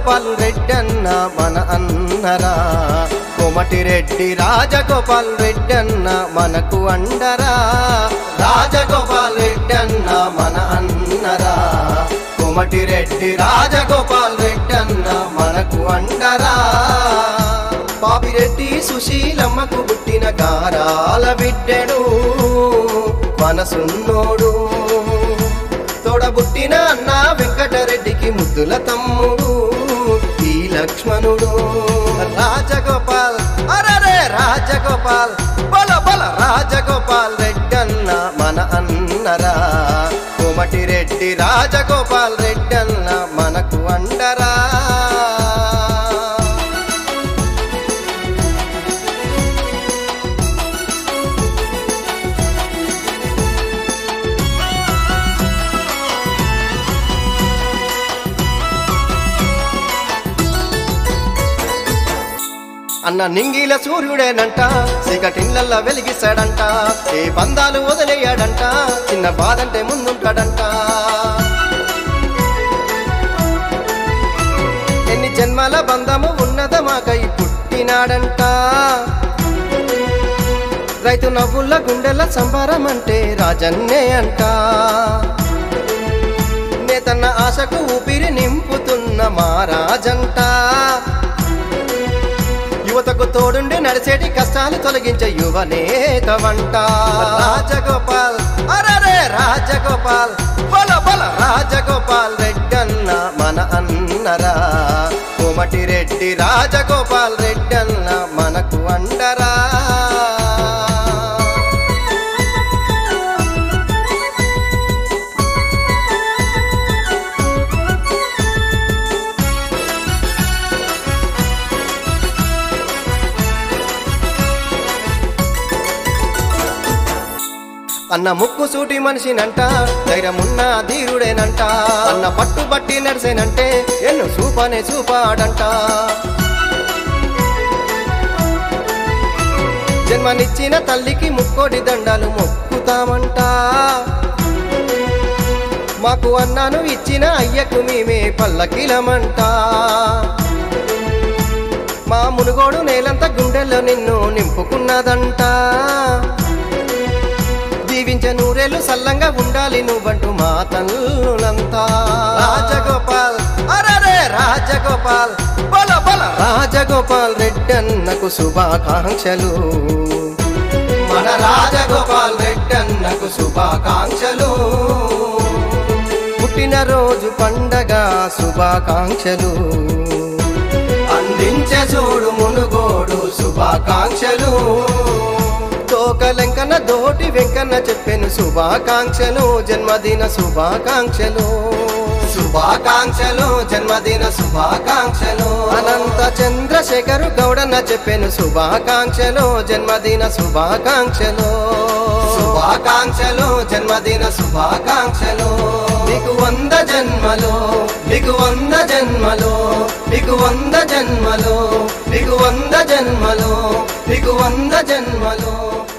రాజగోపాల్ రెడ్డన్న మన అన్నరా, కోమటిరెడ్డి రాజగోపాల్ రెడ్డన్న మనకు అండరా, రాజగోపాల్ రెడ్డన్న మన అన్నరా, కోమటిరెడ్డి రాజగోపాల్ రెడ్డన్న మనకు అండరా. పాపిరెడ్డి సుశీలమ్మకు పుట్టిన గారాల బిడ్డడు మనసున్నోడు, తోడబుట్టిన అన్న వెంకటరెడ్డికి ముద్దుల తమ్ముడు ఈ లక్ష్మణుడు. రాజగోపాల్ అరరే రాజగోపాల్ బల బల రాజగోపాల్ రెడ్డన్న మన అన్నరా, కోమటిరెడ్డి రాజగోపాల్ రెడ్డన్న మనకు అండరా. అన్న నింగిల సూర్యుడేనంట, సిగటిళ్ళ వెలిగిస్తాడంట, ఏ బంధాలు వదిలేయాడంట, చిన్న బాధంటే ముందుంటాడంట. ఎన్ని జన్మల బంధము ఉన్నదమాకై పుట్టినాడంట, రైతు నవ్వుల గుండెల సంబరమంటే రాజన్నే అంట. నేతన్న ఆశకు ఊపిరి నింపుతున్న మహారాజంట, యువతకు తోడుండి నడిచేటి కష్టాలు తొలగించే యువనేత వంట. రాజగోపాల్ అరరే రాజగోపాల్ బల బల రాజగోపాల్ రెడ్డన్న మన అన్నరా, కోమటిరెడ్డి రాజగోపాల్ రెడ్డన్న మనకు అండరా. అన్న ముక్కు సూటి మనిషినంట, ధైర్యమున్న ధీరుడేనంట, అన్న పట్టుబట్టి నడిసేనంటే ఎన్ను చూపనే చూపాడంట. జన్మనిచ్చిన తల్లికి ముక్కోటి దండాలు మొక్కుతామంట, మాకు అన్నాను ఇచ్చిన అయ్యకు మేమే పల్లకిలమంట. మా మునుగోడు నేలంతా గుండెల్లో నిన్ను నింపుకున్నదంట, జీవించే నూరేళ్ళు సల్లంగా ఉండాలి నువ్వంటూ మా తల్లులంతా. రాజగోపాల్ అరరే రాజగోపాల్ బల బల రాజగోపాల్ రెడ్డన్నకు శుభాకాంక్షలు, మన రాజగోపాల్ రెడ్డన్నకు శుభాకాంక్షలు. పుట్టినరోజు పండగ శుభాకాంక్షలు, అందించే చూడు మునుగోడు శుభాకాంక్షలు. తోకలెంకన్న దోటి వెంకన్న చెప్పెను శుభాకాంక్షలు, జన్మదిన శుభాకాంక్షలు, శుభాకాంక్షలు జన్మదిన శుభాకాంక్షలు. అనంత చంద్రశేఖరు గౌడన్న చెప్పెను శుభాకాంక్షలు, జన్మదిన శుభాకాంక్షలు, శుభాకాంక్షలు జన్మదిన శుభాకాంక్షలు. నీకు 100 జన్మలు, నీకు 100 జన్మలు, నీకు 100 జన్మలు, నీకు 100 జన్మలు, నీకు 100 జన్మలు.